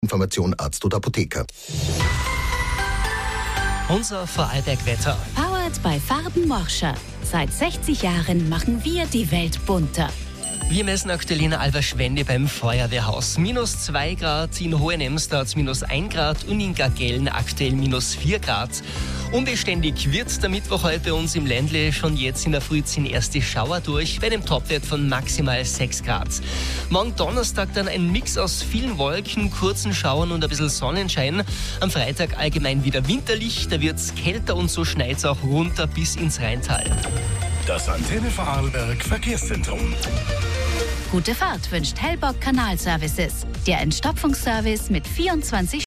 Information Arzt oder Apotheker. Unser Vorarlberg-Wetter. Powered by Farben Morscher. Seit 60 Jahren machen wir die Welt bunter. Wir messen aktuell in Alverschwende beim Feuerwehrhaus. -2 Grad, in Hohenemster -1 Grad und in Gagellen aktuell -4 Grad. Unbeständig wird der Mittwoch heute bei uns im Ländle. Schon jetzt in der Früh ziehen erste Schauer durch, bei einem Topwert von maximal 6 Grad. Morgen Donnerstag dann ein Mix aus vielen Wolken, kurzen Schauern und ein bisschen Sonnenschein. Am Freitag allgemein wieder winterlich, da wird es kälter und so schneit es auch runter bis ins Rheintal. Das Antenne Vorarlberg Verkehrszentrum. Gute Fahrt wünscht Hellbock Kanalservices. Der Entstopfungsservice mit 24